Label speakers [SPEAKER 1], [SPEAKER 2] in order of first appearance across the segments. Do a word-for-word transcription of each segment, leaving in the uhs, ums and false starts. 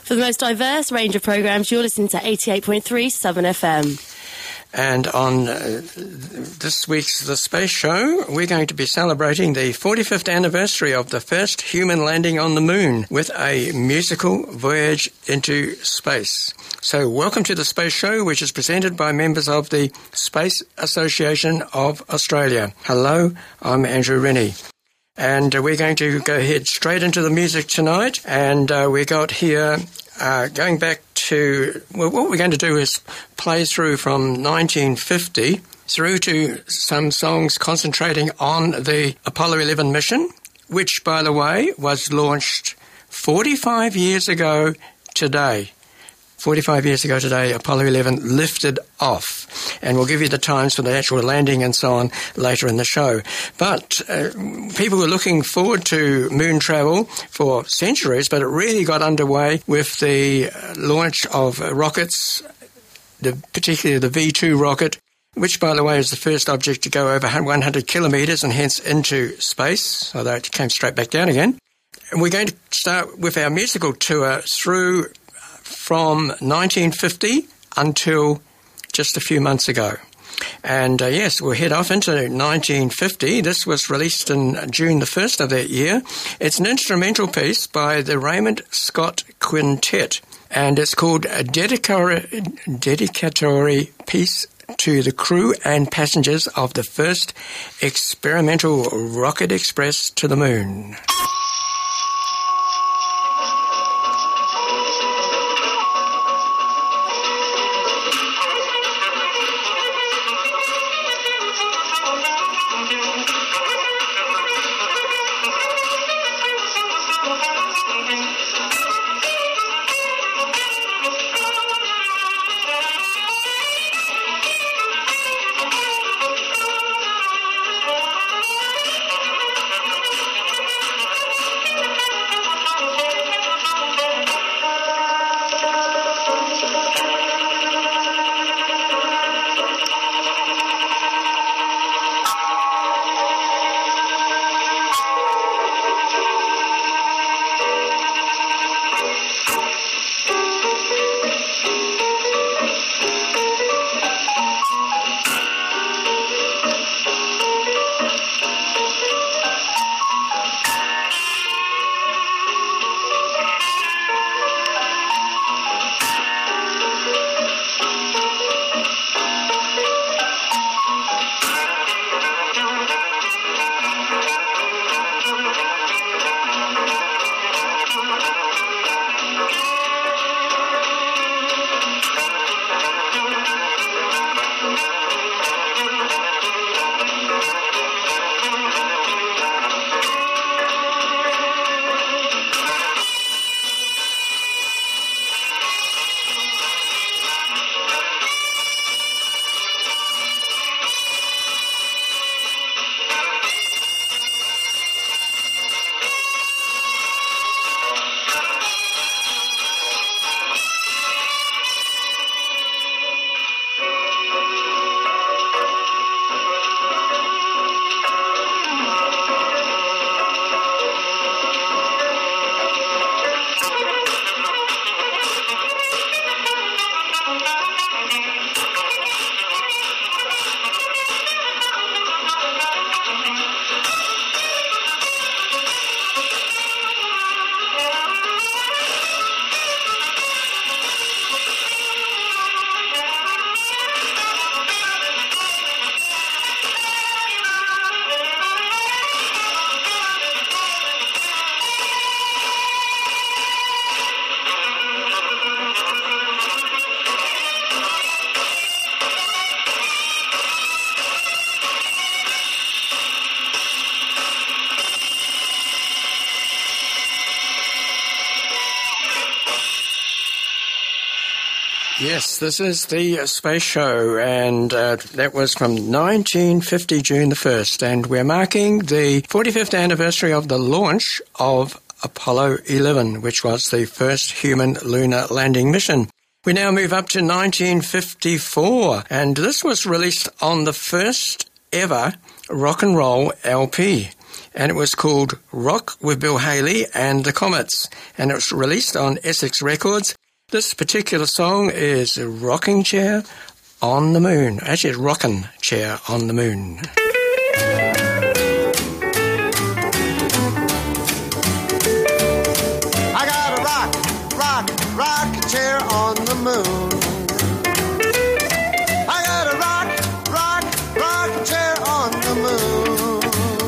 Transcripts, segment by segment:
[SPEAKER 1] For the most diverse range of programmes, you're listening to eighty-eight point three Southern F M.
[SPEAKER 2] And on uh, this week's The Space Show, we're going to be celebrating the forty-fifth anniversary of the first human landing on the moon with a musical voyage into space. So welcome to The Space Show, which is presented by members of the Space Association of Australia. Hello, I'm Andrew Rennie. And uh, we're going to go ahead straight into the music tonight. And uh, we got here, uh, going back to, well, what we're going to do is play through from nineteen fifty through to some songs concentrating on the Apollo eleven mission, which, by the way, was launched forty-five years ago today. forty-five years ago today, Apollo eleven lifted off. And we'll give you the times for the actual landing and so on later in the show. But uh, people were looking forward to moon travel for centuries, but it really got underway with the launch of rockets, the, particularly the V two rocket, which, by the way, is the first object to go over one hundred kilometres and hence into space, although it came straight back down again. And we're going to start with our musical tour through from nineteen fifty until just a few months ago. And uh, yes, we'll head off into nineteen fifty. This was released in June the first of that year. It's an instrumental piece by the Raymond Scott Quintet, and it's called a dedicatory, dedicatory piece to the crew and passengers of the first experimental rocket express to the moon. Yes, this is the Space Show, and uh, that was from nineteen fifty, June the first, and we're marking the forty-fifth anniversary of the launch of Apollo eleven, which was the first human lunar landing mission. We now move up to nineteen fifty-four, and this was released on the first ever rock and roll L P. and it was called Rock with Bill Haley and the Comets, and it was released on Essex Records. This particular song is Rocking Chair on the Moon. Actually, it's Rockin' Chair on the Moon.
[SPEAKER 3] I got a rock, rock, rocking chair on the moon. I got a rock, rock, rocking chair on the moon.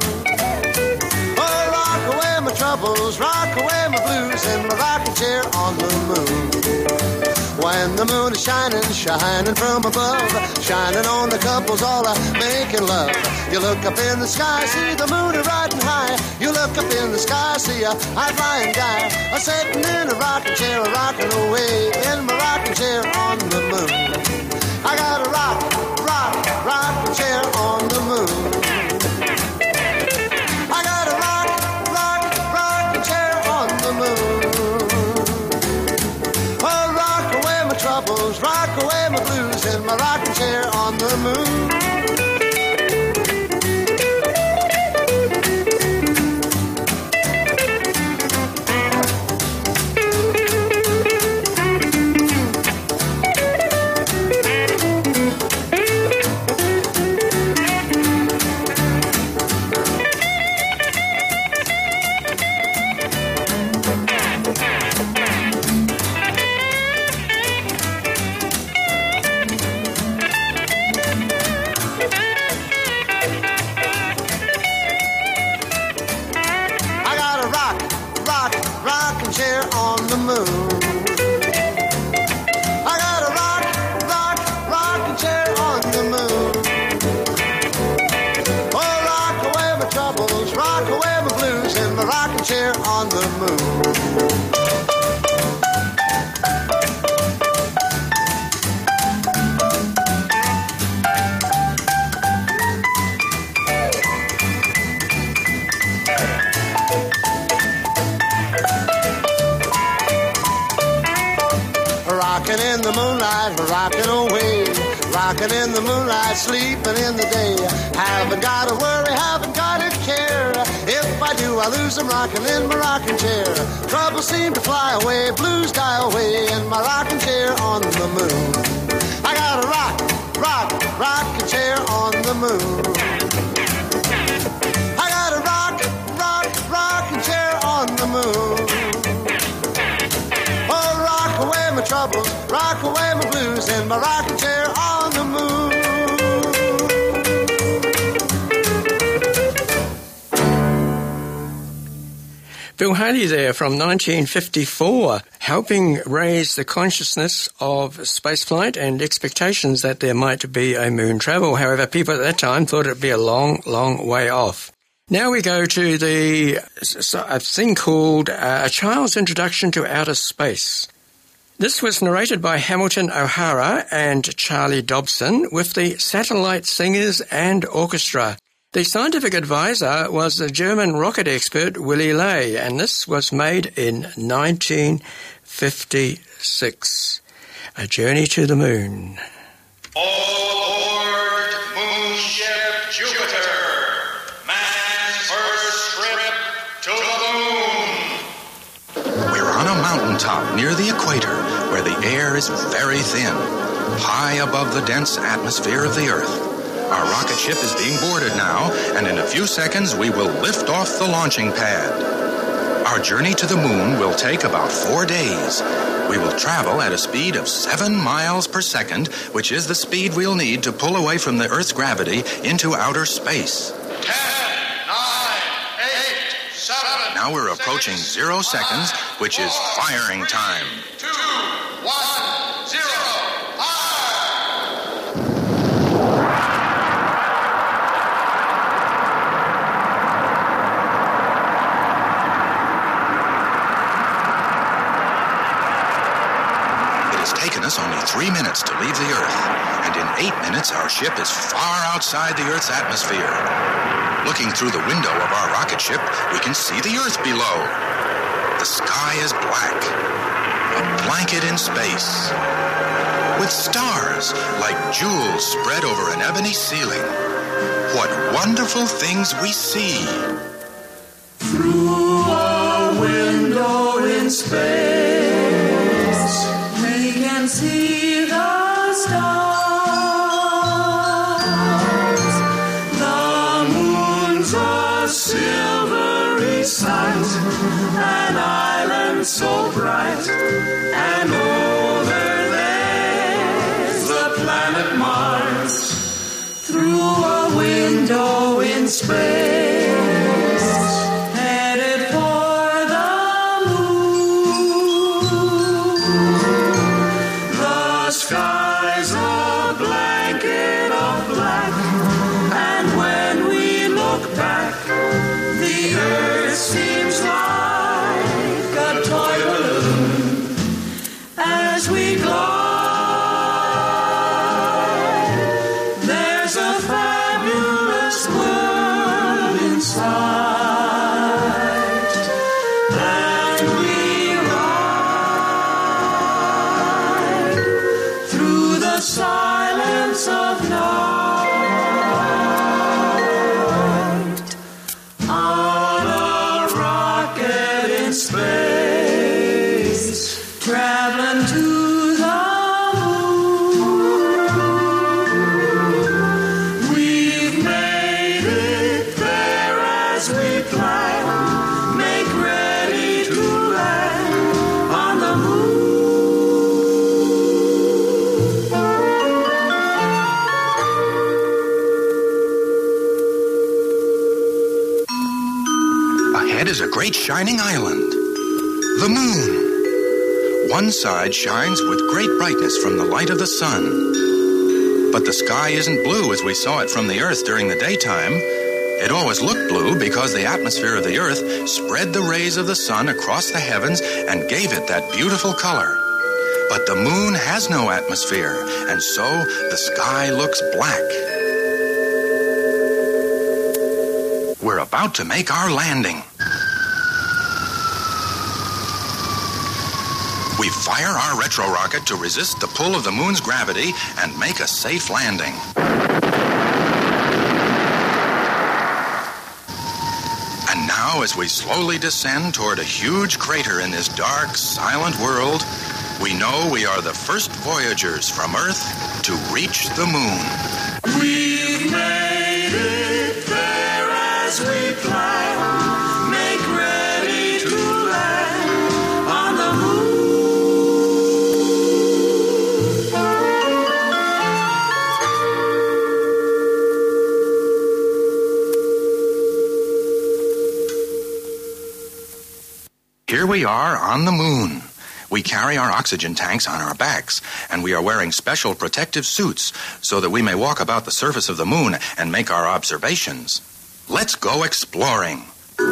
[SPEAKER 3] Oh, rock away my troubles, rock away my blues in my rocking chair on the moon. When the moon is shining, shining from above, shining on the couples all a making love. You look up in the sky, see the moon a riding high. You look up in the sky, see a high-flying guy, a sitting in a rocking chair, a rocking away in my rocking chair on the moon. I got a rock, rock, rocking chair on the moon. I got a rock, rock, rocking chair on the moon. Troubles, rock away my blues in my rocking chair on the moon. Chair on the moon. Rocking in the moonlight, rocking away, rocking in the moonlight, sleeping in the day. Haven't got to worry, haven't got to care. If I do, I lose them rocking in my rocking chair. Troubles seem to fly away, blues die away in my rocking chair on the moon. I got a rock, rock, rocking chair on the moon. I got a rock, rock, rocking chair on the moon. Oh, rock away my troubles, rock away my blues in my rocking chair on the moon.
[SPEAKER 2] Bill Haley there from nineteen fifty-four, helping raise the consciousness of spaceflight and expectations that there might be a moon travel. However, people at that time thought it would be a long, long way off. Now we go to the a thing called uh, A Child's Introduction to Outer Space. This was narrated by Hamilton O'Hara and Charlie Dobson with the Satellite Singers and Orchestra. The scientific advisor was the German rocket expert Willy Ley, and this was made in nineteen fifty-six. A Journey to the Moon.
[SPEAKER 4] All aboard Moonship Jupiter, man's first trip to the moon.
[SPEAKER 5] We're on a mountaintop near the equator where the air is very thin, high above the dense atmosphere of the Earth. Our rocket ship is being boarded now, and in a few seconds we will lift off the launching pad. Our journey to the moon will take about four days. We will travel at a speed of seven miles per second, which is the speed we'll need to pull away from the Earth's gravity into outer space.
[SPEAKER 4] Ten, nine, eight, seven.
[SPEAKER 5] Now we're approaching
[SPEAKER 4] six,
[SPEAKER 5] zero seconds, which is
[SPEAKER 4] four,
[SPEAKER 5] firing time.
[SPEAKER 4] Two, one, zero, fire!
[SPEAKER 5] Taken us only three minutes to leave the Earth, and in eight minutes our ship is far outside the Earth's atmosphere. Looking through the window of our rocket ship, we can see the Earth below. The sky is black, a blanket in space, with stars like jewels spread over an ebony ceiling. What wonderful things we see!
[SPEAKER 6] space, headed for the moon. The sky's a blanket of black, and when we look back, the earth seems like a toy balloon as we glide. There's a fabulous world inside, and we ride through the silence of night on a rocket in space, traveling to the moon. We've made it there as we plan, make ready to land on the
[SPEAKER 5] Ahead is a great shining island, the moon. One side shines with great brightness from the light of the sun. But the sky isn't blue as we saw it from the Earth during the daytime. It always looked blue because the atmosphere of the Earth spread the rays of the sun across the heavens and gave it that beautiful color. But the moon has no atmosphere, and so the sky looks black. We're about to make our landing. We fire our retro rocket to resist the pull of the moon's gravity and make a safe landing. And now, as we slowly descend toward a huge crater in this dark, silent world, we know we are the first voyagers from Earth to reach the moon.
[SPEAKER 6] We've made it there as we plan, make ready to land on the moon.
[SPEAKER 5] Here we are on the moon. We carry our oxygen tanks on our backs, and we are wearing special protective suits so that we may walk about the surface of the moon and make our observations. Let's go exploring.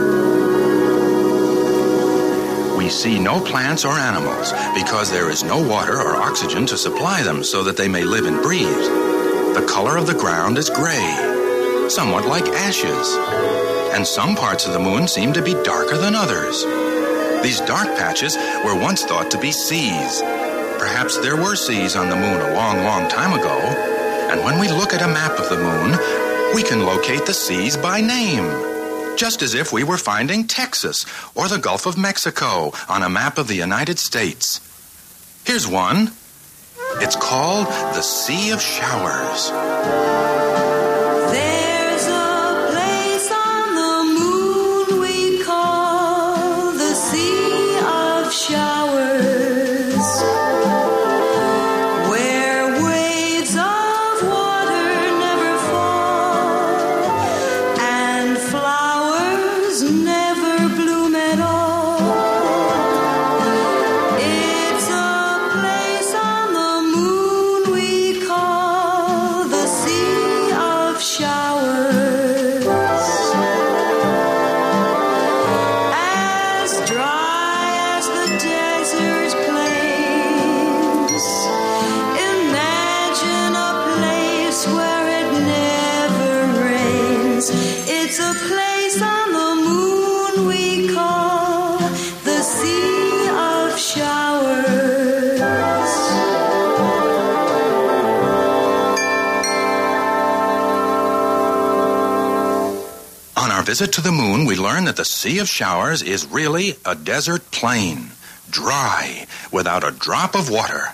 [SPEAKER 5] We see no plants or animals because there is no water or oxygen to supply them so that they may live and breathe. The color of the ground is gray, somewhat like ashes, and some parts of the moon seem to be darker than others. These dark patches were once thought to be seas. Perhaps there were seas on the moon a long, long time ago, and when we look at a map of the moon, we can locate the seas by name, just as if we were finding Texas or the Gulf of Mexico on a map of the United States. Here's one. It's called the Sea of Showers.
[SPEAKER 6] There's a place on the moon we call the Sea of Showers, where waves of water never fall and flowers never bloom at all. It's a place on the moon we call the Sea of Showers. As dry as the desert plains, imagine a place where it never rains. It's a place on the moon we call the Sea of Showers.
[SPEAKER 5] On our visit to the moon, we learn that the Sea of Showers is really a desert plain, dry, without a drop of water.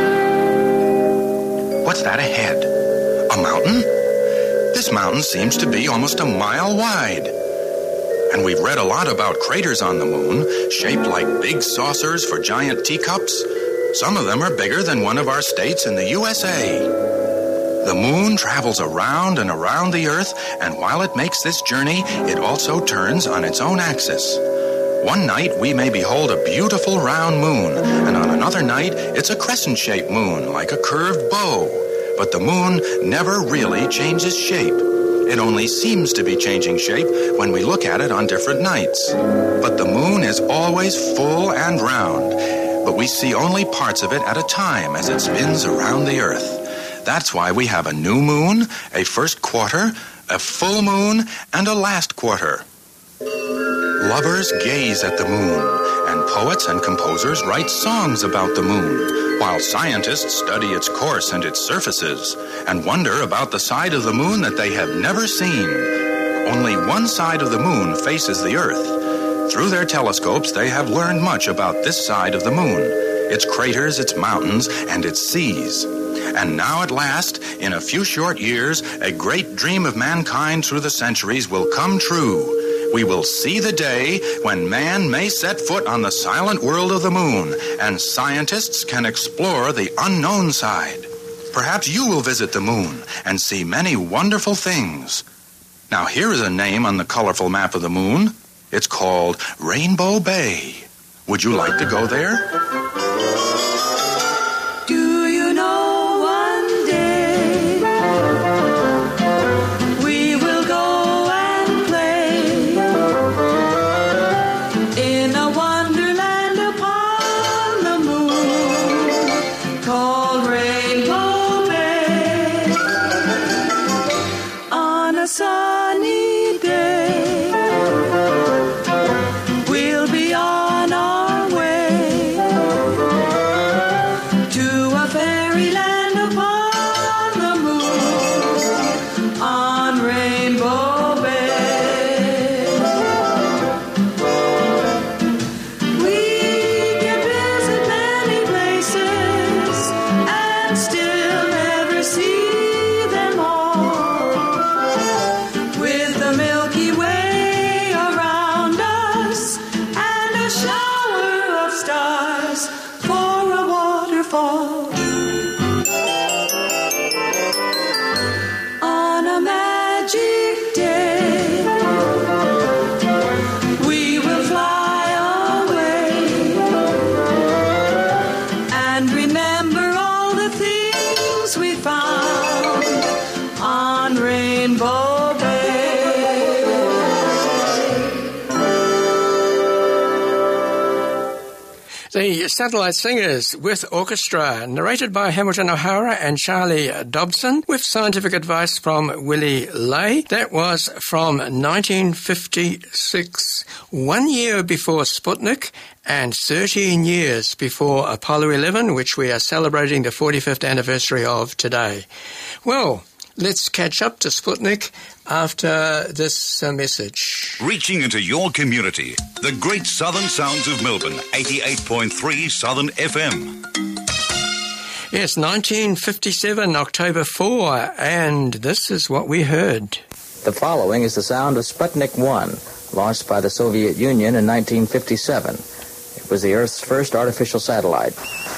[SPEAKER 5] What's that ahead? A mountain? This mountain seems to be almost a mile wide. And we've read a lot about craters on the moon, shaped like big saucers for giant teacups. Some of them are bigger than one of our states in the U S A. The moon travels around and around the Earth, and while it makes this journey, it also turns on its own axis. One night we may behold a beautiful round moon, and on another night it's a crescent-shaped moon, like a curved bow. But the moon never really changes shape. It only seems to be changing shape when we look at it on different nights. But the moon is always full and round, but we see only parts of it at a time as it spins around the Earth. That's why we have a new moon, a first quarter, a full moon, and a last quarter. Lovers gaze at the moon, and poets and composers write songs about the moon, while scientists study its course and its surfaces, and wonder about the side of the moon that they have never seen. Only one side of the moon faces the Earth. Through their telescopes, they have learned much about this side of the moon, its craters, its mountains, and its seas. And now at last, in a few short years, a great dream of mankind through the centuries will come true. We will see the day when man may set foot on the silent world of the moon, and scientists can explore the unknown side. Perhaps you will visit the moon and see many wonderful things. Now here is a name on the colorful map of the moon. It's called Rainbow Bay. Would you like to go there?
[SPEAKER 2] The Satellite Singers with orchestra, narrated by Hamilton O'Hara and Charlie Dobson, with scientific advice from Willie Lay. That was from nineteen fifty-six, one year before Sputnik and thirteen years before Apollo eleven, which we are celebrating the forty-fifth anniversary of today. Well, let's catch up to Sputnik after this uh, message.
[SPEAKER 7] Reaching into your community, the great southern sounds of Melbourne, eighty-eight point three Southern F M.
[SPEAKER 2] Yes, nineteen fifty-seven, October fourth, and this is what we heard.
[SPEAKER 8] The following is the sound of Sputnik one, launched by the Soviet Union in nineteen fifty-seven. It was the Earth's first artificial satellite.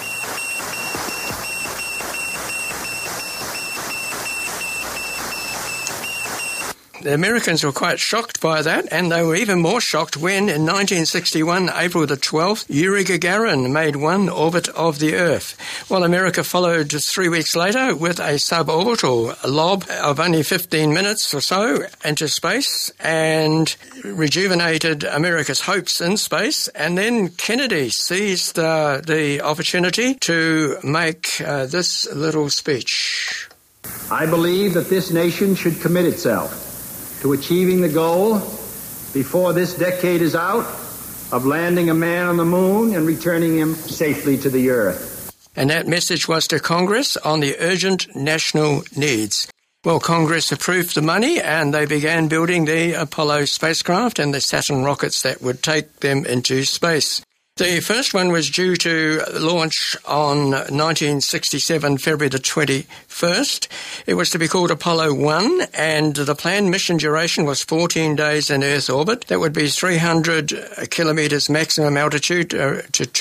[SPEAKER 2] The Americans were quite shocked by that, and they were even more shocked when, in nineteen sixty-one, April the twelfth, Yuri Gagarin made one orbit of the Earth. Well, America followed just three weeks later with a suborbital lob of only fifteen minutes or so into space and rejuvenated America's hopes in space. And then Kennedy seized uh, the opportunity to make uh, this little speech.
[SPEAKER 9] I believe that this nation should commit itself to achieving the goal before this decade is out of landing a man on the moon and returning him safely to the Earth.
[SPEAKER 2] And that message was to Congress on the urgent national needs. Well, Congress approved the money and they began building the Apollo spacecraft and the Saturn rockets that would take them into space. The first one was due to launch on nineteen sixty-seven, February the twenty-first. It was to be called Apollo one, and the planned mission duration was fourteen days in Earth orbit. That would be three hundred kilometres maximum altitude uh, to, to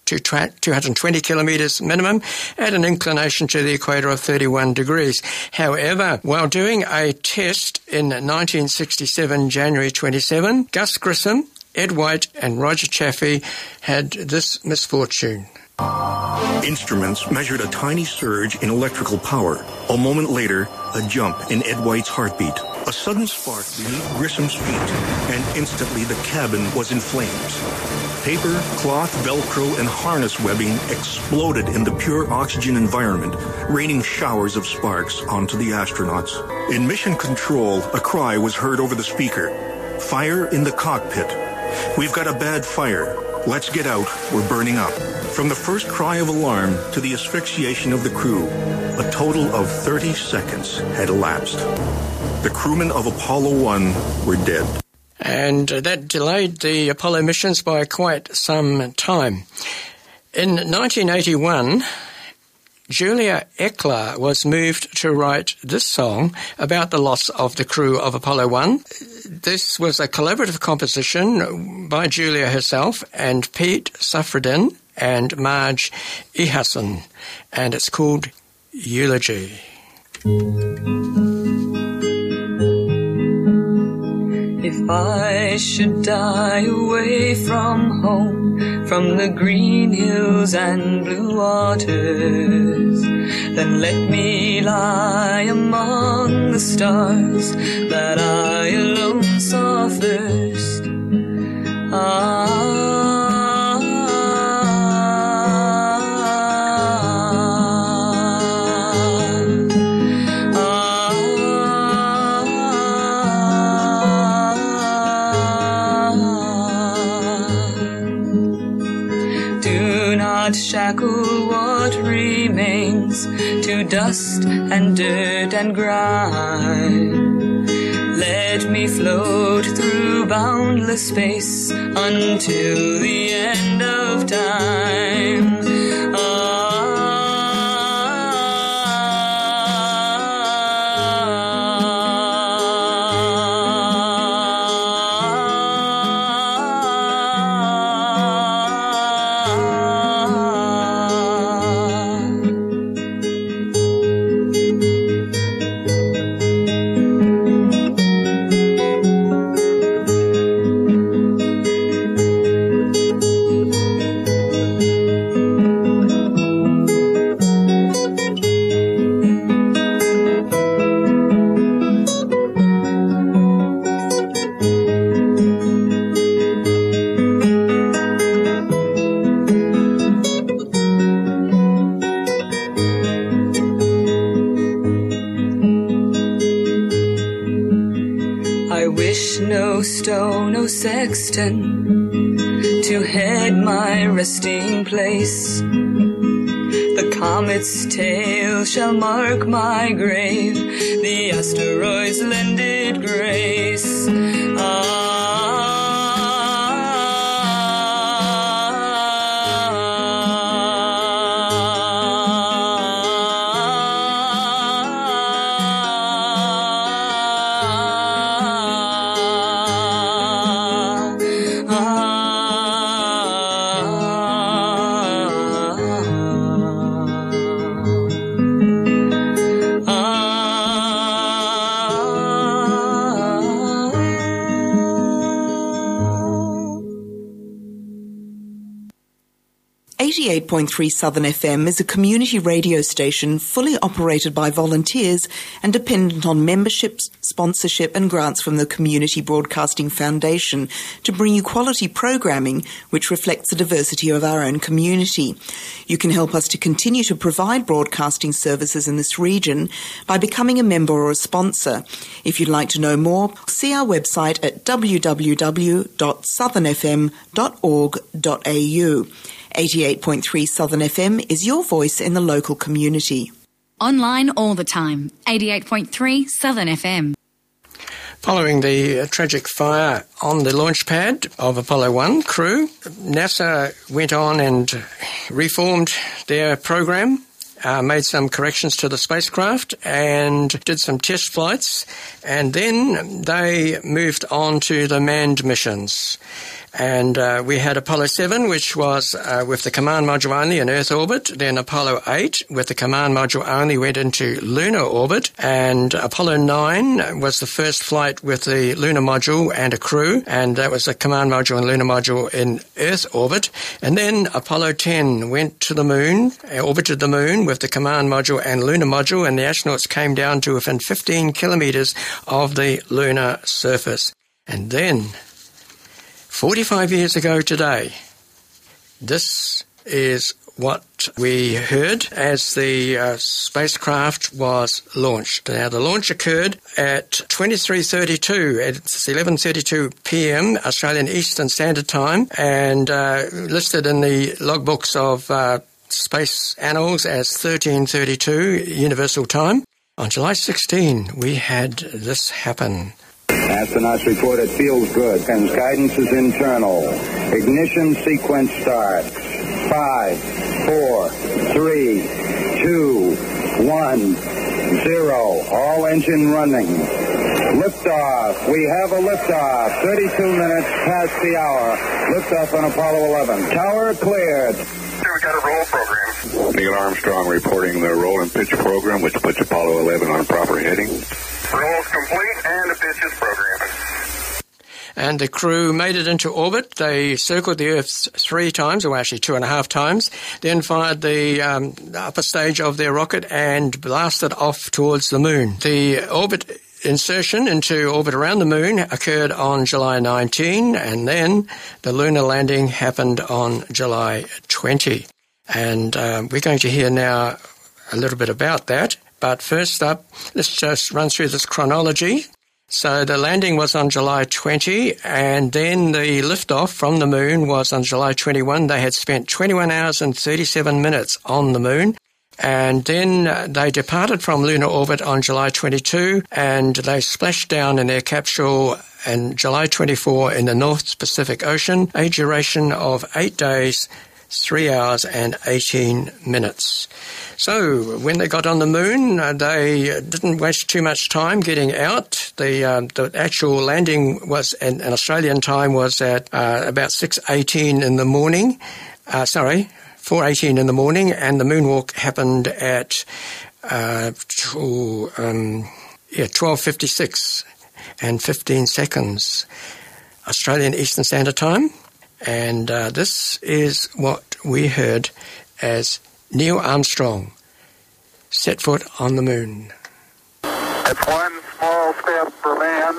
[SPEAKER 2] to two hundred twenty kilometres minimum at an inclination to the equator of thirty-one degrees. However, while doing a test in nineteen sixty-seven, January twenty-seventh, Gus Grissom, Ed White and Roger Chaffee had this misfortune.
[SPEAKER 10] Instruments measured a tiny surge in electrical power. A moment later, a jump in Ed White's heartbeat. A sudden spark beneath Grissom's feet, and instantly the cabin was in flames. Paper, cloth, Velcro, and harness webbing exploded in the pure oxygen environment, raining showers of sparks onto the astronauts. In mission control, a cry was heard over the speaker. Fire in the cockpit. We've got a bad fire. Let's get out. We're burning up. From the first cry of alarm to the asphyxiation of the crew, a total of thirty seconds had elapsed. The crewmen of Apollo one were dead.
[SPEAKER 2] And that delayed the Apollo missions by quite some time. In nineteen eighty-one, Julia Eckler was moved to write this song about the loss of the crew of Apollo one. This was a collaborative composition by Julia herself and Pete Suffredin and Marge Ehason, and it's called Eulogy.
[SPEAKER 11] If I should die away from home, from the green hills and blue waters, then let me lie among the stars that I alone saw first. Ah. Shackle what remains to dust and dirt and grime. Let me float through boundless space until the end of time. Ah. Sexton to head my resting place. The comet's tail shall mark my grave, the asteroid's lended grace. Ah.
[SPEAKER 12] eighty-eight point three Southern F M is a community radio station fully operated by volunteers and dependent on memberships, sponsorship and grants from the Community Broadcasting Foundation to bring you quality programming which reflects the diversity of our own community. You can help us to continue to provide broadcasting services in this region by becoming a member or a sponsor. If you'd like to know more, see our website at w w w dot southern f m dot org dot a u. eighty-eight point three Southern F M is your voice in the local community.
[SPEAKER 13] Online all the time, eighty-eight point three Southern F M.
[SPEAKER 2] Following the uh, tragic fire on the launch pad of Apollo one crew, NASA went on and reformed their program, uh, made some corrections to the spacecraft and did some test flights, and then they moved on to the manned missions. And uh, we had Apollo seven, which was uh, with the command module only in Earth orbit. Then Apollo eight, with the command module only, went into lunar orbit. And Apollo nine was the first flight with the lunar module and a crew. And that was a command module and lunar module in Earth orbit. And then Apollo ten went to the moon, orbited the moon with the command module and lunar module. And the astronauts came down to within fifteen kilometers of the lunar surface. And then, forty-five years ago today, this is what we heard as the uh, spacecraft was launched. Now, the launch occurred at twenty-three thirty-two, it's eleven thirty-two p.m. Australian Eastern Standard Time, and uh, listed in the logbooks of uh, Space Annals as thirteen thirty-two Universal Time. On July sixteenth, we had this happen.
[SPEAKER 14] Astronauts report it feels good, and guidance is internal. Ignition sequence starts. Five, four, three, two, one, zero. All engine running. Liftoff. We have a liftoff. thirty-two minutes past the hour. Liftoff on Apollo eleven. Tower cleared.
[SPEAKER 15] We got a roll program. Neil Armstrong reporting the roll and pitch program, which puts Apollo eleven on proper heading. Roll's complete and the pitch is programming.
[SPEAKER 2] And the crew made it into orbit. They circled the Earth three times, or actually two and a half times, then fired the um, upper stage of their rocket and blasted off towards the moon. The orbit insertion into orbit around the moon occurred on July nineteenth, and then the lunar landing happened on July twentieth. And um, we're going to hear now a little bit about that. But first up, let's just run through this chronology. So the landing was on July twentieth, and then the liftoff from the moon was on July twenty-first. They had spent twenty-one hours and thirty-seven minutes on the moon. And then they departed from lunar orbit on July twenty-second, and they splashed down in their capsule on July twenty-fourth in the North Pacific Ocean, a duration of eight days, three hours and eighteen minutes. So when they got on the moon, uh, they didn't waste too much time getting out. The um, the actual landing was, in, in Australian time, was at uh, about six eighteen in the morning. Uh, sorry, four eighteen in the morning, and the moonwalk happened at uh, to, um, yeah, twelve fifty-six and fifteen seconds Australian Eastern Standard Time. And uh, this is what we heard as Neil Armstrong set foot on the moon.
[SPEAKER 15] It's one small step for man,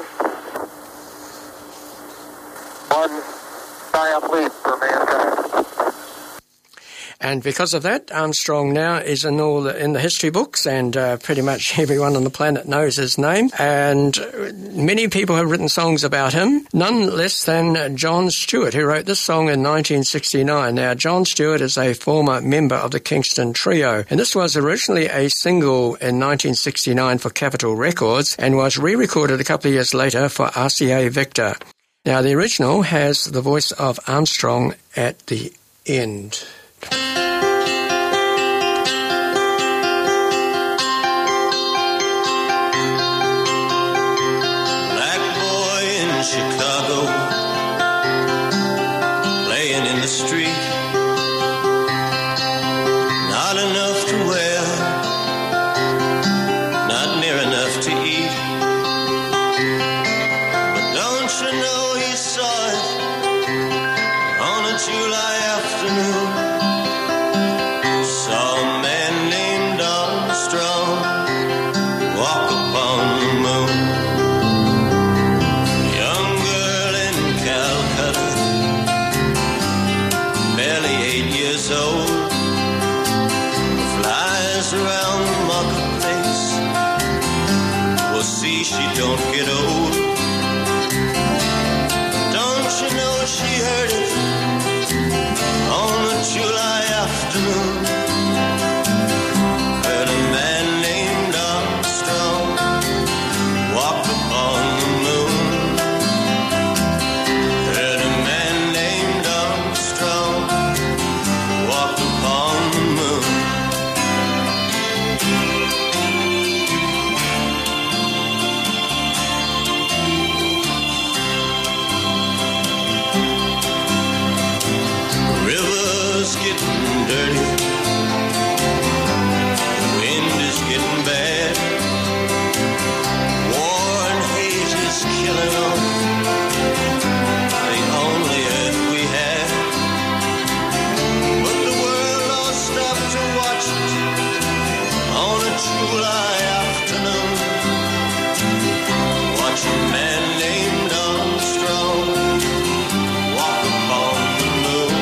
[SPEAKER 15] one giant leap for mankind.
[SPEAKER 2] And because of that, Armstrong now is in all the, in the history books, and uh, pretty much everyone on the planet knows his name. And many people have written songs about him, none less than John Stewart, who wrote this song in nineteen sixty-nine. Now, John Stewart is a former member of the Kingston Trio, and this was originally a single in nineteen sixty-nine for Capitol Records and was re-recorded a couple of years later for R C A Victor. Now, the original has the voice of Armstrong at the end.
[SPEAKER 16] Chicago, playing in the street, not enough to wear, not near enough to eat. But don't you know he saw it on a July afternoon? Saw a man named Armstrong walk upon the moon. Old, flies around the marketplace. We'll see she don't get old. Don't you know she heard it on a July afternoon? Heard a man named Armstrong walk upon the moon. Heard a man named Armstrong walked upon the moon. west on a July afternoon. Watch a man named Armstrong walk upon the moon.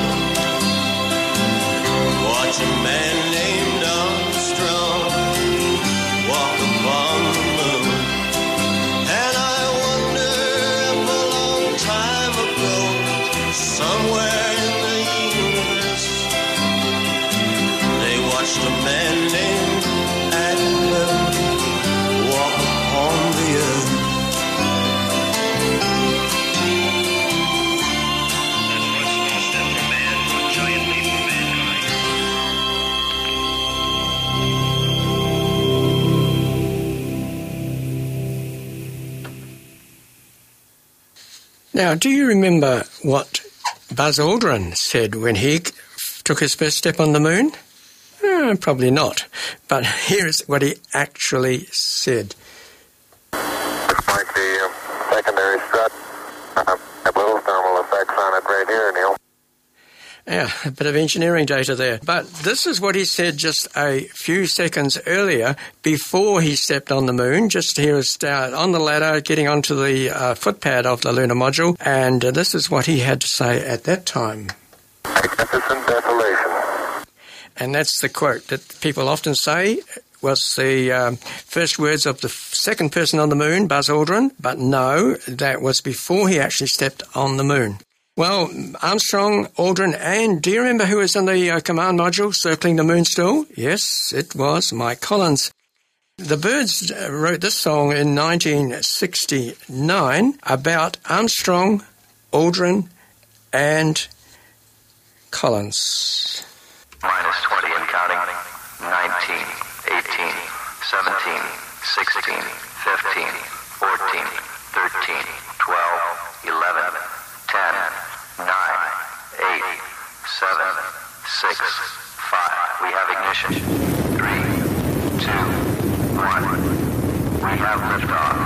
[SPEAKER 16] Watch a man named Armstrong walk upon the moon. And I wonder if a long time ago, somewhere in the universe, they watched a man named Adam walk upon the earth. That's one small step for man, one giant leap for mankind.
[SPEAKER 2] Now, do you remember what Buzz Aldrin said when he took his first step on the moon? Uh, probably not. But here's what he actually said.
[SPEAKER 15] This might be a secondary strut. Uh, a little thermal effects on it right here, Neil.
[SPEAKER 2] Yeah, a bit of engineering data there. But this is what he said just a few seconds earlier before he stepped on the moon. Just here is uh, on the ladder, getting onto the uh, footpad of the lunar module. And uh, this is what he had to say at that time.
[SPEAKER 15] Magnificent desolation.
[SPEAKER 2] And that's the quote that people often say was the um, first words of the second person on the moon, Buzz Aldrin. But no, that was before he actually stepped on the moon. Well, Armstrong, Aldrin, and do you remember who was in the uh, command module circling the moon still? Yes, it was Mike Collins. The Byrds uh, wrote this song in nineteen sixty-nine about Armstrong, Aldrin, and Collins.
[SPEAKER 17] Minus twenty and counting. nineteen, eighteen, seventeen, sixteen, fifteen, fourteen, thirteen, twelve, eleven, ten, nine, eight, seven, six, five. We have ignition. three, two, one. We have liftoff.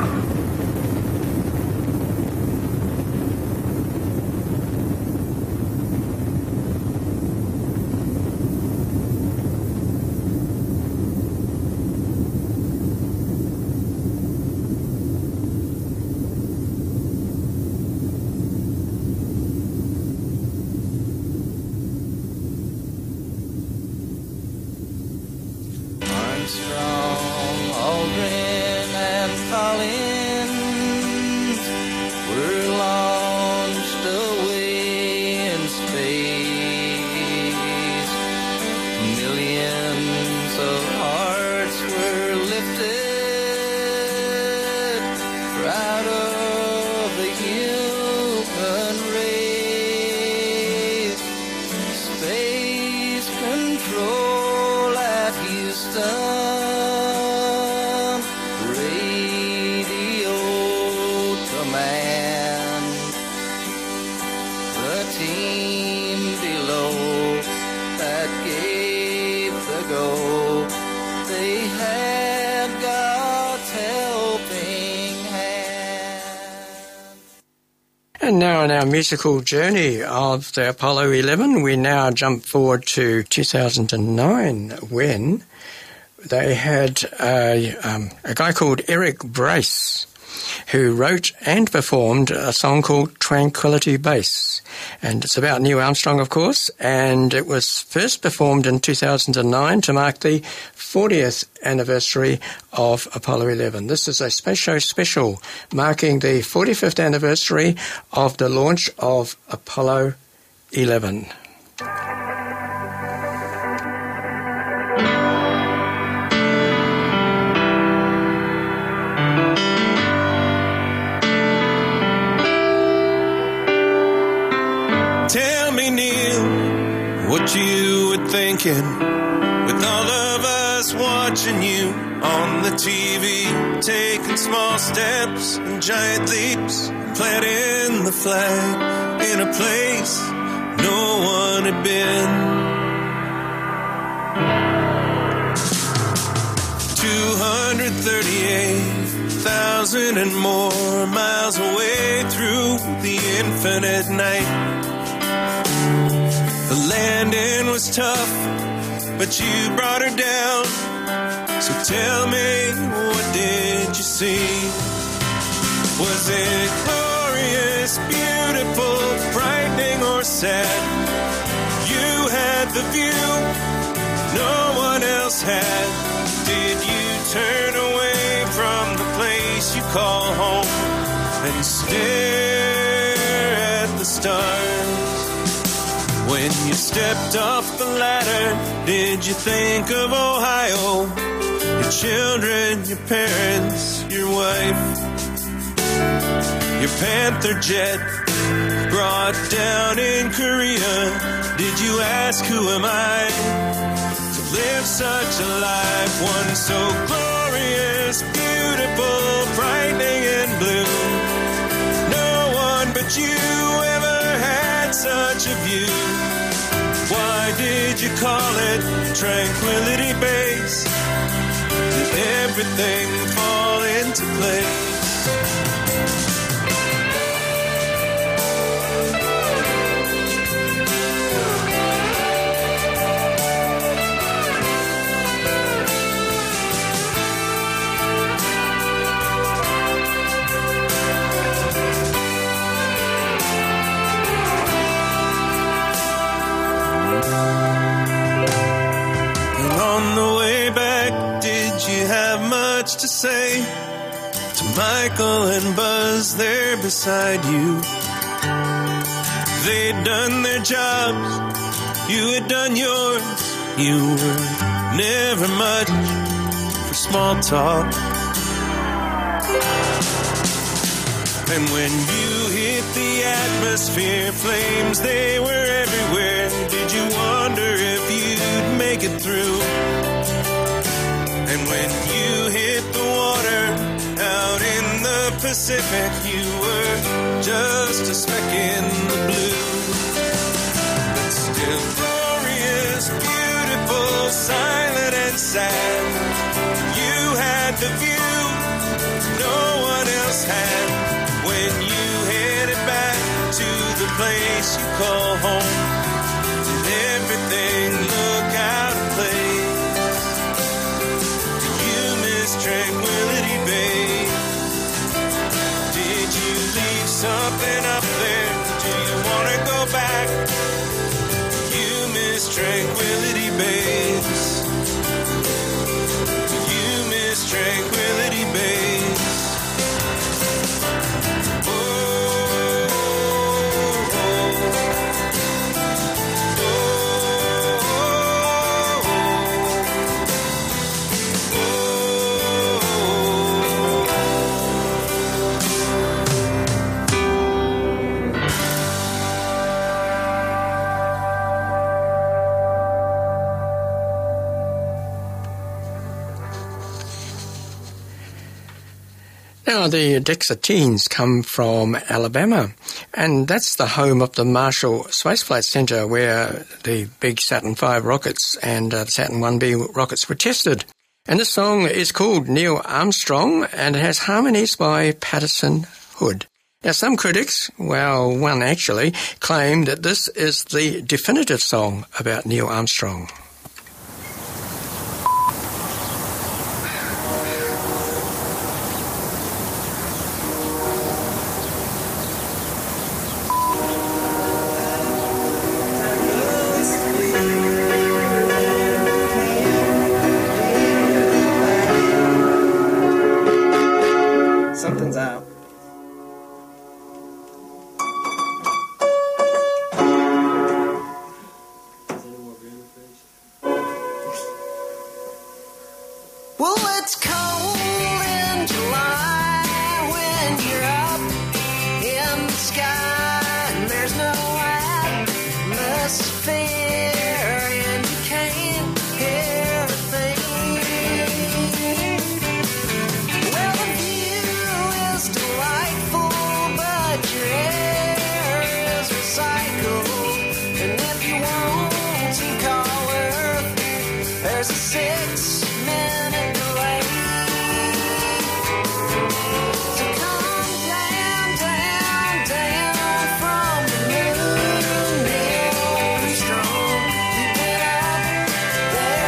[SPEAKER 16] Armstrong, Aldrin, and Collins were launched away in space. Millions of hearts were lifted, proud of the human race. Space control at Houston. Radio command. The team below that gave the go. They had God's helping hand.
[SPEAKER 2] And now on our musical journey of the Apollo eleven, we now jump forward to two thousand nine when they had a, um, a guy called Eric Brace who wrote and performed a song called Tranquility Base. And it's about Neil Armstrong, of course, and it was first performed in two thousand nine to mark the fortieth anniversary of Apollo eleven. This is a Space Show special marking the forty-fifth anniversary of the launch of Apollo eleven.
[SPEAKER 16] Tell me, Neil, what you were thinking with all of us watching you on the T V, taking small steps and giant leaps, planting the flag in a place no one had been. two hundred thirty-eight thousand and more miles away through the infinite night. The landing was tough, but you brought her down. So tell me, what did you see? Was it glorious, beautiful, frightening, or sad? You had the view no one else had. Did you turn away from the place you call home and stare at the stars? When you stepped off the ladder, did you think of Ohio? Your children, your parents, your wife, your Panther jet brought down in Korea. Did you ask, who am I to live such a life? One so glorious, beautiful, frightening, and blue. No one but you ever had such a view. Why did you call it Tranquility Base? Did everything fall into place? To say to Michael and Buzz there beside you, they'd done their jobs, you had done yours. You were never much for small talk. And when you hit the atmosphere, flames, they were everywhere. Did you wonder if you'd make it through? And when you hit the water out in the Pacific, you were just a speck in the blue. But still glorious, beautiful, silent and sad. You had the view no one else had. When you headed back to the place you call home, did everything look out of place? Tranquility Bay. Did you leave something up there? Do you want to go back? You miss Tranquility Base. You miss Tranquility Base. Oh, oh, oh, oh, oh.
[SPEAKER 2] Now, the Dixie Teens come from Alabama, and that's the home of the Marshall Space Flight Center, where the big Saturn five rockets and uh, the Saturn one B rockets were tested. And this song is called Neil Armstrong, and it has harmonies by Patterson Hood. Now, some critics, well, one actually, claim that this is the definitive song about Neil Armstrong.
[SPEAKER 18] Something's out.
[SPEAKER 3] Well, it's cold in July when you're up in the sky and there's no atmosphere and you can't hear a thing. Well, the view is delightful, but your air is recycled. And if you want to call Earth, there's a six minute delay. So come down, down, down from the moon, Neil Armstrong. You've been up there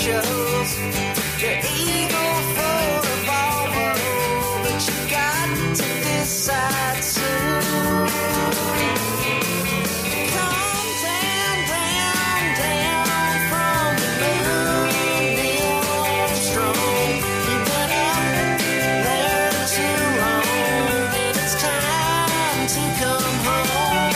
[SPEAKER 19] chose your eagle for a Volvo, but you got to decide soon. Come down, down, down from the moon, Neil Armstrong. You've been up there too long, and it's time to come home.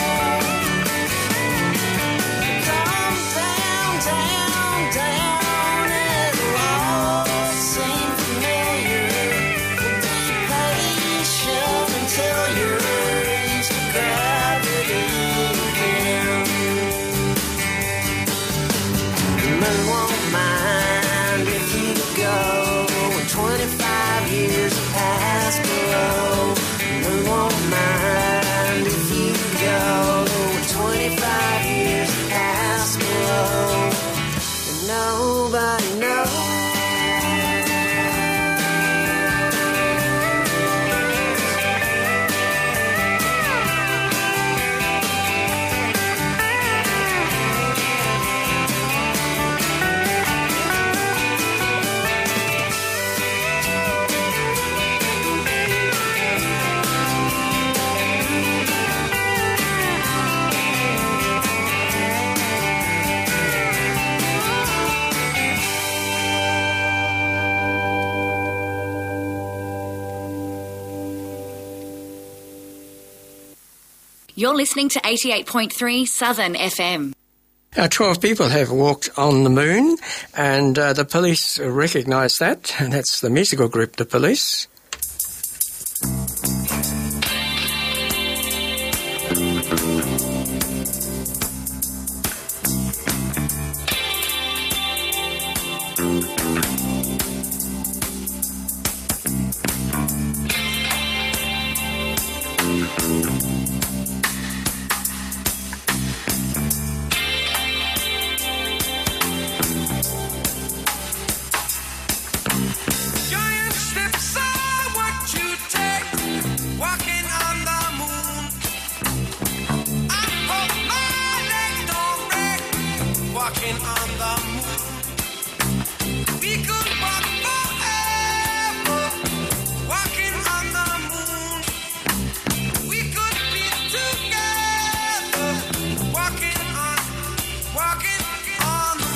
[SPEAKER 19] Come down, down, down, it'll all seem familiar. Be patient until you're used to gravity again. The moon won't mind if you go when twenty-five years have passed below. The moon won't mind if you go when twenty-five years have passed below. And nobody knows.
[SPEAKER 13] You're listening to eighty-eight point three Southern F M.
[SPEAKER 2] Uh, twelve people have walked on the moon, and uh, the police recognise that, and that's the musical group, The Police.
[SPEAKER 19] Giant steps are what you take, walking on the moon. I hope my leg don't break, walking on the moon. We could walk forever, walking on the moon. We could be together, walking on, walking on the moon.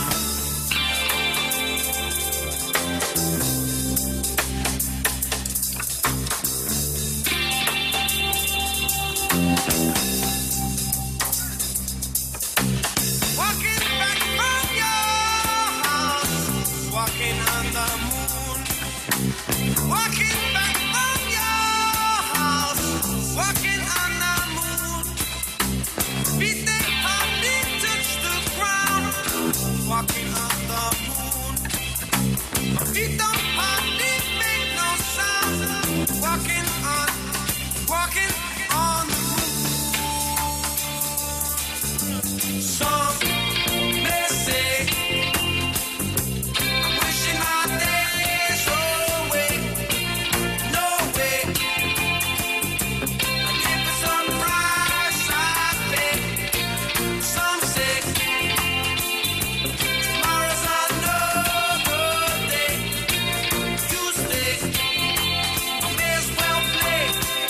[SPEAKER 19] Walking back from your house, walking on the moon. Walking back from your house, walking on the moon. Feet they hardly touch the ground, walking on the moon. Feet don't hardly make no sound, walking on, walking on the moon. Some may say, I'm wishing my days away. No way. And if it's some price I pay, some say, tomorrow's another day. Tuesday, I may as well play.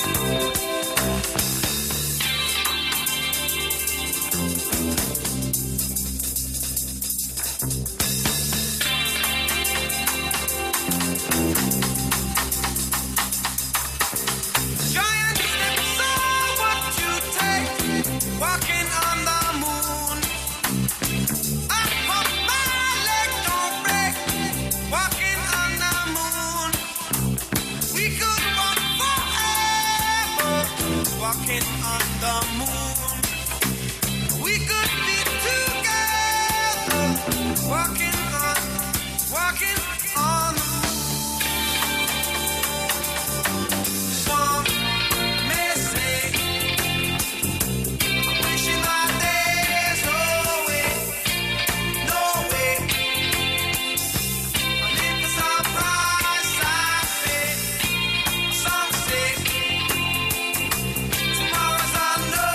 [SPEAKER 19] Giant steps are what you take, walking on the moon. I hope my leg don't break, walking on the moon. We could walk forever, walking on the moon. We could be together, walking on, walking on the moon. Some may say, I'm wishing my days away. No way. And if it's a price I pay, some say, tomorrow's another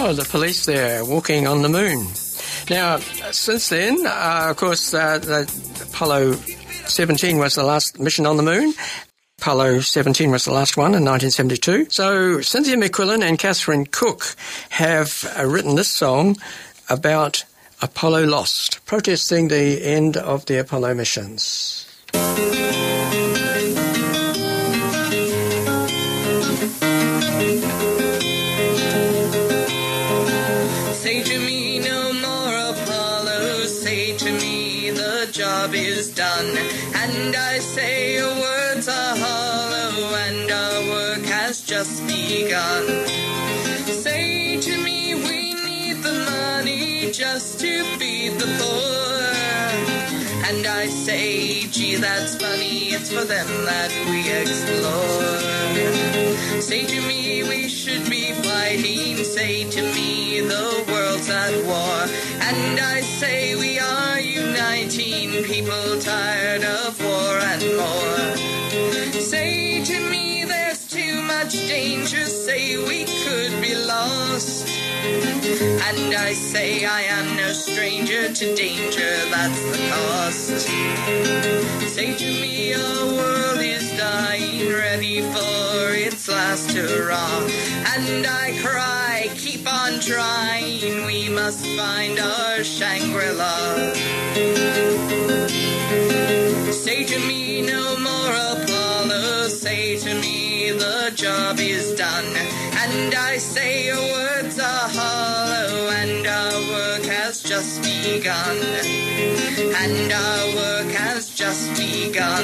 [SPEAKER 2] Oh, the police there walking on the moon. Now, since then, uh, of course, uh, the Apollo seventeen was the last mission on the moon. Apollo seventeen was the last one in nineteen seventy-two. So Cynthia McQuillan and Catherine Cook have uh, written this song about Apollo Lost, protesting the end of the Apollo missions.
[SPEAKER 11] Say to me no more Apollo, say to me the job is done, and I say your words are hollow and our work has just begun. Say to me we need the money just to feed the poor, and I say, gee, that's funny, it's for them that we explore. Say to me we should be fighting, say to me the world's at war, and I say we are uniting people tired of war and more. Say to me there's too much danger, say we could be lost, and I say I am no stranger to danger, that's the cost. Say to me our world is dying, ready for its last hurrah, and I cry, keep on trying, we must find our Shangri-La. Say to me no more Apollo, say to me the job is done, and I say your words are hollow and our work has just begun, and our work has just begun.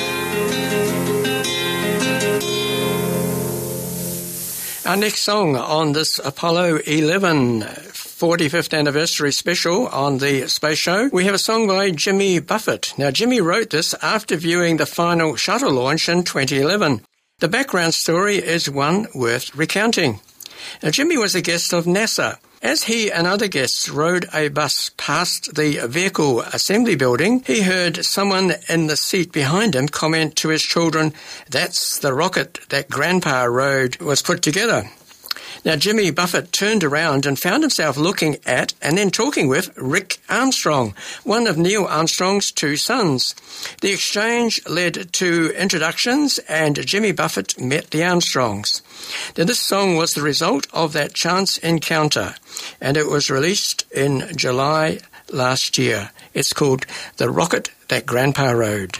[SPEAKER 2] Our next song on this Apollo eleven forty-fifth anniversary special on the Space Show, we have a song by Jimmy Buffett. Now, Jimmy wrote this after viewing the final shuttle launch in twenty eleven. The background story is one worth recounting. Now, Jimmy was a guest of NASA. As he and other guests rode a bus past the vehicle assembly building, he heard someone in the seat behind him comment to his children, "That's the rocket that Grandpa rode was put together." Now, Jimmy Buffett turned around and found himself looking at and then talking with Rick Armstrong, one of Neil Armstrong's two sons. The exchange led to introductions, and Jimmy Buffett met the Armstrongs. Now, this song was the result of that chance encounter, and it was released in July last year. It's called The Rocket That Grandpa Rode.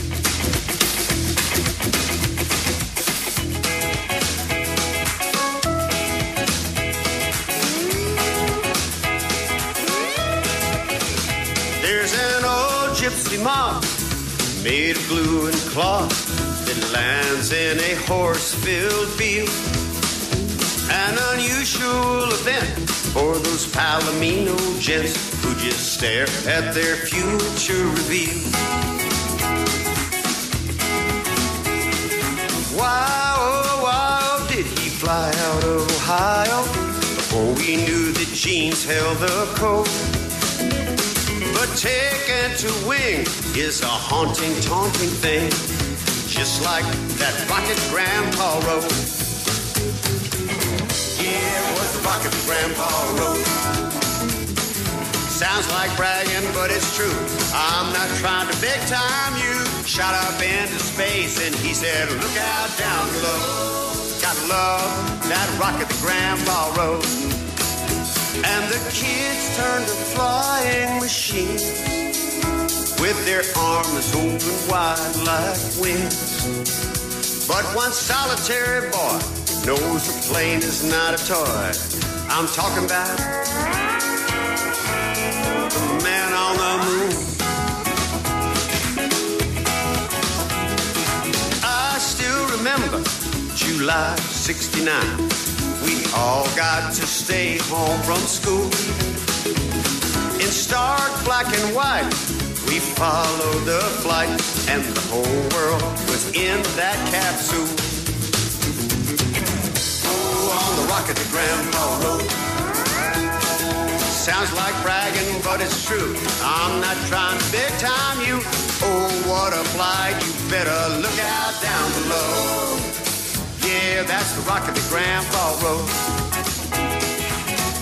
[SPEAKER 3] Gypsy moth made of glue and cloth that lands in a horse-filled field. An unusual event for those Palomino gents who just stare at their future revealed. Why, oh, why did he fly out of Ohio before we knew that jeans held the coat? But taken to wing is a haunting, taunting thing, just like that rocket Grandpa rode. Yeah, it was the rocket that Grandpa rode. Sounds like bragging, but it's true. I'm not trying to big time you. Shot up into space, and he said, look out down below. Gotta love that rocket that Grandpa rode. And the kids turned to flying machines with their arms open wide like wings. But one solitary boy knows a plane is not a toy. I'm talking about the man on the moon. I still remember July sixty-nine. We all got to stay home from school. In stark black and white, we followed the flight, and the whole world was in that capsule. Oh, on the rocket that Grandpa rode. Sounds like bragging, but it's true. I'm not trying to big time you. Oh, what a flight, you better look out down below. Yeah, that's the rocket that Grandpa rode.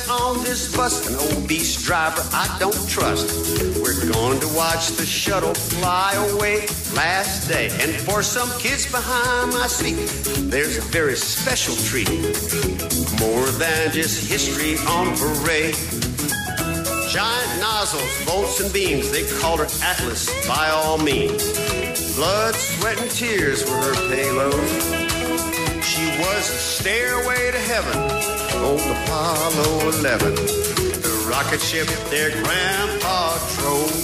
[SPEAKER 3] rest on this bus, an old beast driver I don't trust. We're going to watch the shuttle fly away last day. And for some kids behind my seat, there's a very special treat. More than just history on parade. Giant nozzles, bolts and beams, they called her Atlas by all means. Blood, sweat, and tears were her payload. She was a stairway to heaven, old Apollo eleven, the rocket ship their grandpa drove.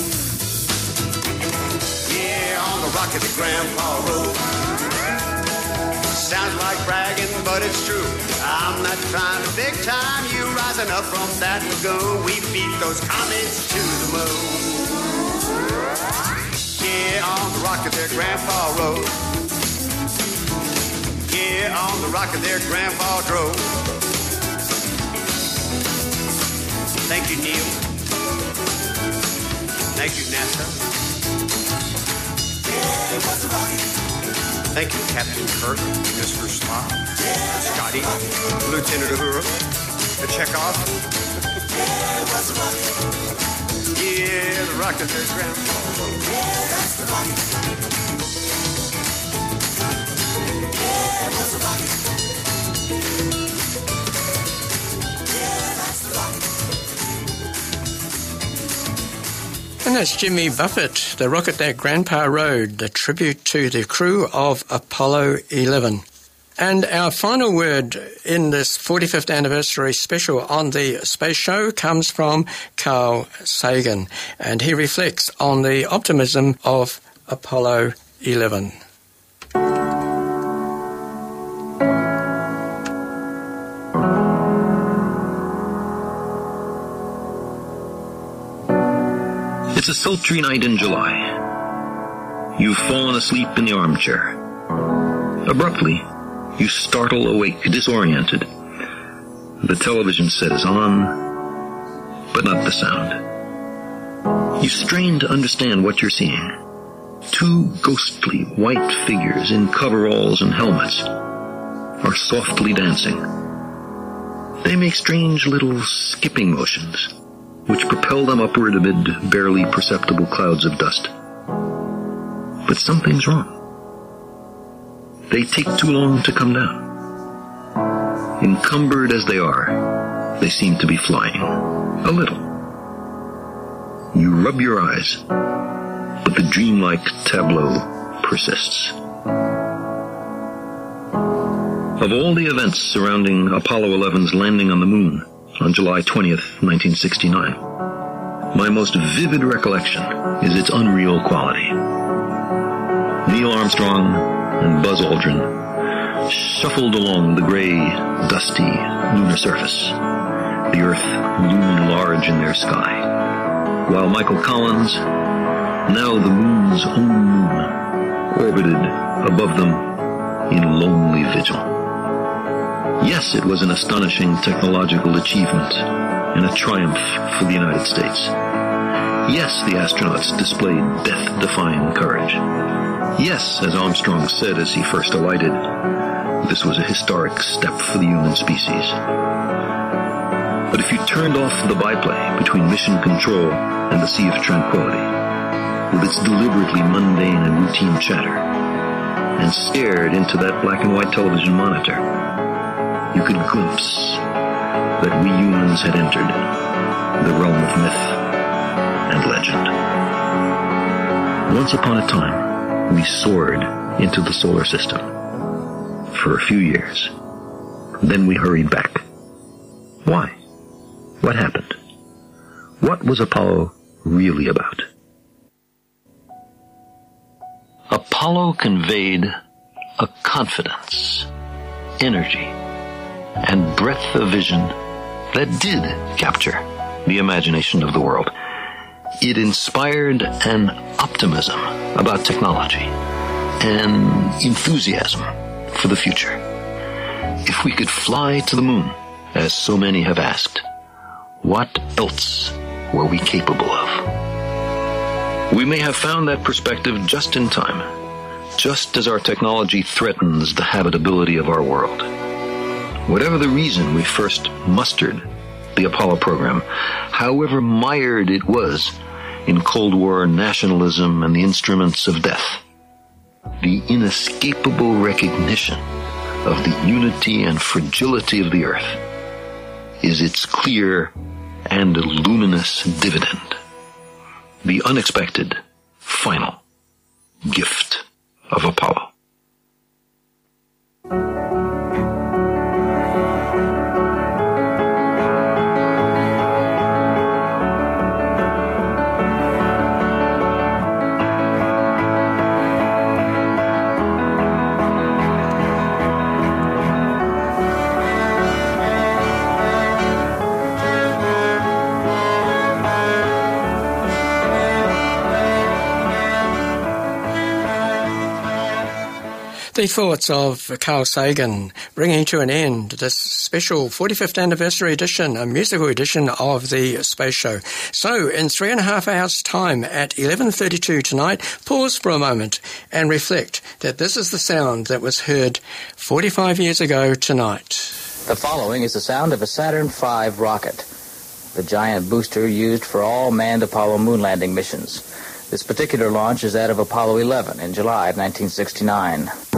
[SPEAKER 3] Yeah, on the rocket that grandpa rode. Sounds like bragging, but it's true. I'm not trying to big time you, rising up from that lagoon. We beat those comets to the moon. Yeah, on the rocket their grandpa rode. Yeah, on the rocket their grandpa drove. Thank you, Neil. Thank you, NASA. Yeah, it was a rocket. Thank you, Captain Kirk, Mister Spock, Scotty, Lieutenant Uhura, the Chekhov. Yeah, it was a rocket. Yeah, the rocket their grandpa. Yeah, that's the rocket. Yeah, it was a rocket. Yeah, that's the rocket.
[SPEAKER 2] And that's Jimmy Buffett, the rocket that Grandpa rode, the tribute to the crew of Apollo eleven. And our final word in this forty-fifth anniversary special on the space show comes from Carl Sagan, and he reflects on the optimism of Apollo eleven.
[SPEAKER 20] It's a sultry night in July. You've fallen asleep in the armchair. Abruptly, you startle awake, disoriented. The television set is on, but not the sound. You strain to understand what you're seeing. Two ghostly white figures in coveralls and helmets are softly dancing. They make strange little skipping motions, which propel them upward amid barely perceptible clouds of dust. But something's wrong. They take too long to come down. Encumbered as they are, they seem to be flying. A little. You rub your eyes, but the dreamlike tableau persists. Of all the events surrounding Apollo eleven's landing on the moon on July twentieth, nineteen sixty-nine, my most vivid recollection is its unreal quality. Neil Armstrong and Buzz Aldrin shuffled along the gray, dusty lunar surface, the Earth looming large in their sky, while Michael Collins, now the moon's own moon, orbited above them in lonely vigil. Yes, it was an astonishing technological achievement and a triumph for the United States. Yes, the astronauts displayed death-defying courage. Yes, as Armstrong said as he first alighted, this was a historic step for the human species. But if you turned off the byplay between Mission Control and the Sea of Tranquility, with its deliberately mundane and routine chatter, and stared into that black and white television monitor, you could glimpse that we humans had entered the realm of myth and legend. Once upon a time, we soared into the solar system for a few years. Then we hurried back. Why? What happened? What was Apollo really about? Apollo conveyed a confidence, energy, and breadth of vision that did capture the imagination of the world. It inspired an optimism about technology, an enthusiasm for the future. If we could fly to the moon, as so many have asked, what else were we capable of? We may have found that perspective just in time, just as our technology threatens the habitability of our world. Whatever the reason we first mustered the Apollo program, however mired it was in Cold War nationalism and the instruments of death. The inescapable recognition of the unity and fragility of the Earth is its clear and luminous dividend. The unexpected, final gift of Apollo.
[SPEAKER 2] The thoughts of Carl Sagan, bringing to an end this special forty-fifth anniversary edition, a musical edition of the Space Show. So, in three and a half hours' time at eleven thirty-two tonight, pause for a moment and reflect that this is the sound that was heard forty-five years ago tonight.
[SPEAKER 8] The following is the sound of a Saturn five rocket, the giant booster used for all manned Apollo moon landing missions. This particular launch is that of Apollo eleven in July of nineteen sixty-nine.